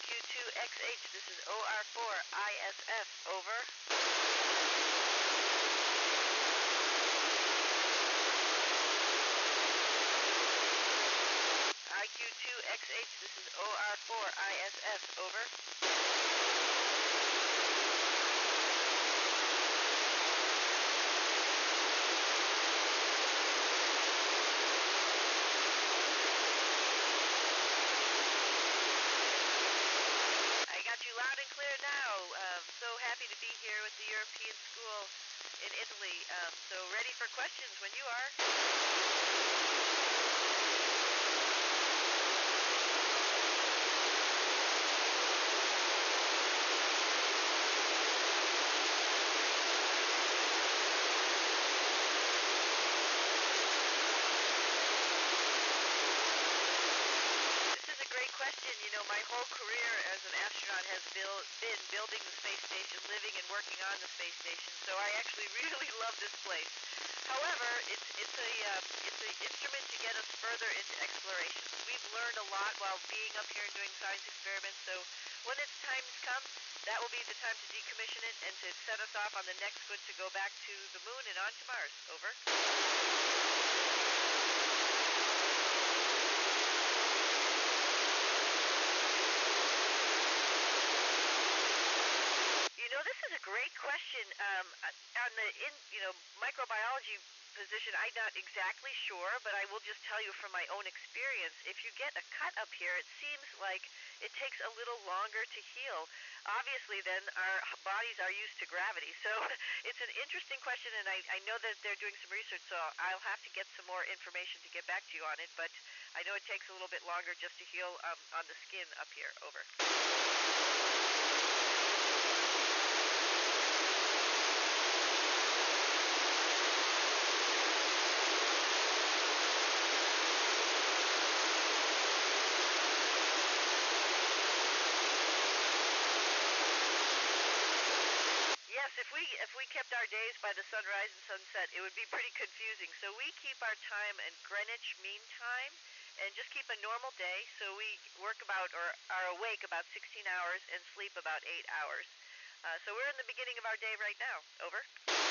IQ2XH, this is OR4ISS, over. IQ2XH, this is OR4ISS, over. Loud and clear now. So happy to be here with the European School in Italy. So ready for questions when you are. Question. You know, my whole career as an astronaut has been building the space station, living and working on the space station. So I actually really love this place. However, it's an instrument to get us further into exploration. We've learned a lot while being up here and doing science experiments. So when its time comes, that will be the time to decommission it and to set us off on the next one to go back to the moon and on to Mars. Over. This is a great question. On the microbiology position, I'm not exactly sure, but I will just tell you from my own experience, if you get a cut up here, it seems like it takes a little longer to heal. Obviously, then, our bodies are used to gravity. So it's an interesting question, and I know that they're doing some research, so I'll have to get some more information to get back to you on it, but I know it takes a little bit longer just to heal on the skin up here. Over. If we kept our days by the sunrise and sunset, it would be pretty confusing. So we keep our time in Greenwich Mean Time and just keep a normal day. So we work about or are awake about 16 hours and sleep about 8 hours. So we're in the beginning of our day right now. Over.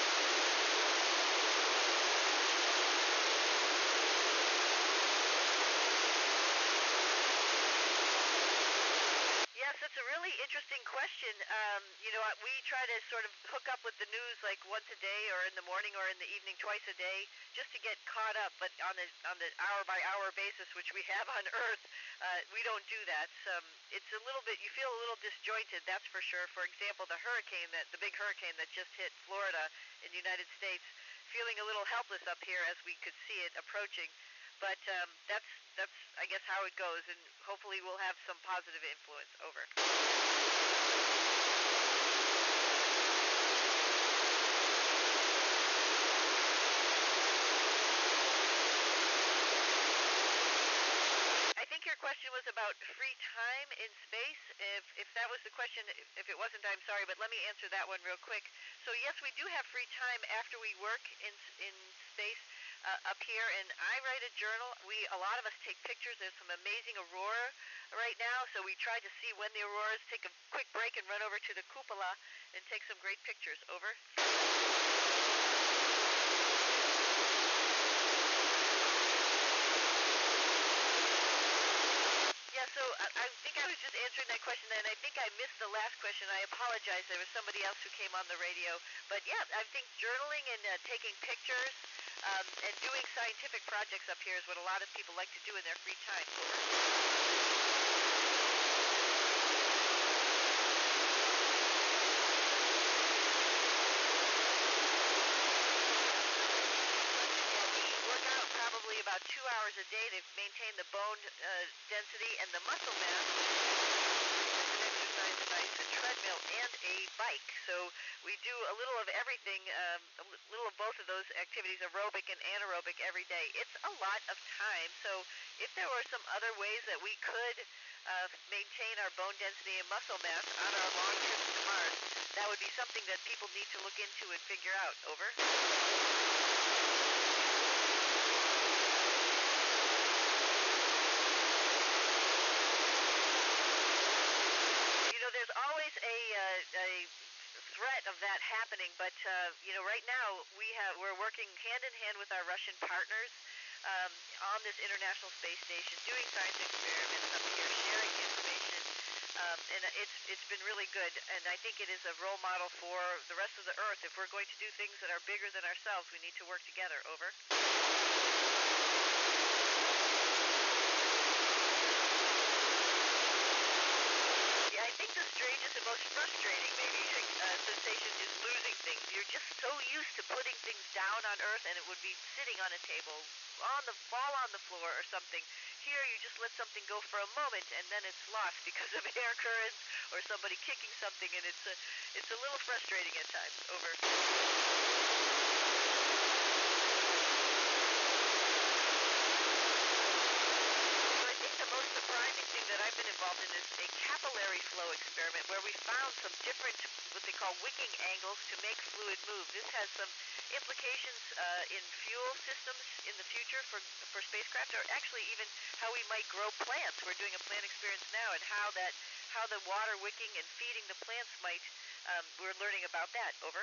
Yes, that's a really interesting question. We try to sort of hook up with the news like once a day or in the morning or in the evening twice a day just to get caught up, but on the hour-by-hour basis, which we have on Earth, we don't do that. It's a little bit, you feel a little disjointed, that's for sure. For example, the big hurricane that just hit Florida in the United States, feeling a little helpless up here as we could see it approaching. But that's I guess how it goes, and hopefully we'll have some positive influence. Over. I think your question was about free time in space. If that was the question, if it wasn't, I'm sorry, but let me answer that one real quick. So yes, we do have free time after we work in space. Up here, and I write a journal. A lot of us take pictures. There's some amazing aurora right now, so we try to see when the auroras, take a quick break and run over to the cupola and take some great pictures. Over. Yeah, so I think I was just answering that question, and I think I missed the last question. I apologize. There was somebody else who came on the radio. But yeah, I think journaling and taking pictures and doing scientific projects up here is what a lot of people like to do in their free time. Probably about 2 hours a day to maintain the bone density and the muscle mass. It's an exercise device, a treadmill, and a bike. So we do a little of everything, a little of both of those activities, aerobic and anaerobic, every day. It's a lot of time. So if there were some other ways that we could maintain our bone density and muscle mass on our long trips to Mars, that would be something that people need to look into and figure out. Over. always a threat of that happening, but right now we're working hand in hand with our Russian partners um, on this International Space Station, doing science experiments up here, sharing information, and it's been really good. And I think it is a role model for the rest of the Earth. If we're going to do things that are bigger than ourselves, we need to work together. Over. Yeah, I think the strangest and most frustrating, maybe, sensation is losing things. You're just so used to putting things down on Earth, and it would be sitting on a table, fall on the floor or something. Here, you just let something go for a moment, and then it's lost because of air currents or somebody kicking something, and it's a little frustrating at times. Over. I think the most surprising thing that I've been involved in is a capillary flow experiment where we found some different, what they call wicking angles to make fluid move. This has some implications in fuel systems in the future for spacecraft, or actually even how we might grow plants. We're doing a plant experience now, and how the water wicking and feeding the plants might. We're learning about that. Over.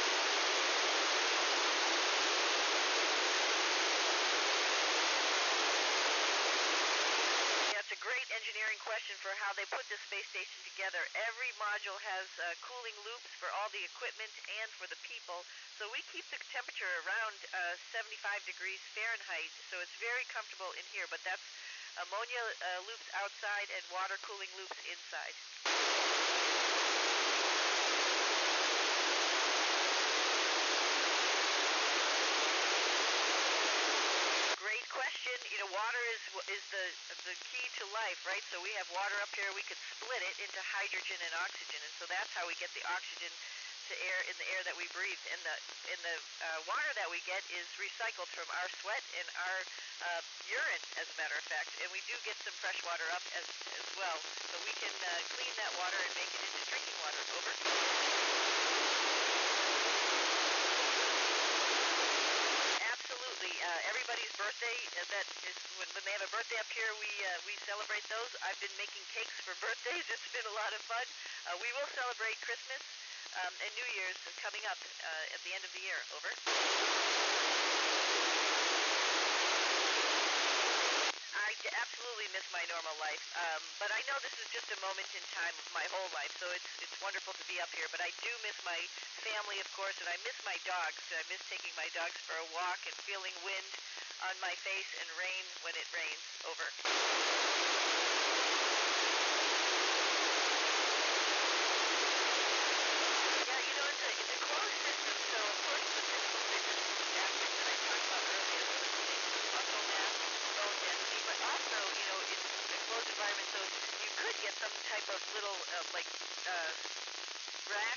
That's a great engineering question for how they put this space station together. Every module has cooling loops for all the equipment and for the people. So we keep the temperature around 75 degrees Fahrenheit, so it's very comfortable in here. But that's ammonia loops outside and water cooling loops inside. Great question. Water is the key to life, right? So we have water up here. We could split it into hydrogen and oxygen, and so that's how we get the oxygen to air in the air that we breathe. And the water that we get is recycled from our sweat and our urine, as a matter of fact. And we do get some fresh water up as well, so we can clean that water and make it into drinking water. Over. Absolutely. Everybody's birthday, that is when they have a birthday up here, we celebrate those. I've been making cakes for birthdays. It's been a lot of fun. We will celebrate Christmas and New Year's coming up at the end of the year. Over. Absolutely miss my normal life, but I know this is just a moment in time of my whole life, so it's wonderful to be up here. But I do miss my family, of course, and I miss my dogs. I miss taking my dogs for a walk and feeling wind on my face and rain when it rains. Over. Yeah, it's a closed system, so of course the physical aspects that I talked about earlier, the muscle mass, bone density, but also, it's a closed environment, so you could get some type of little, rash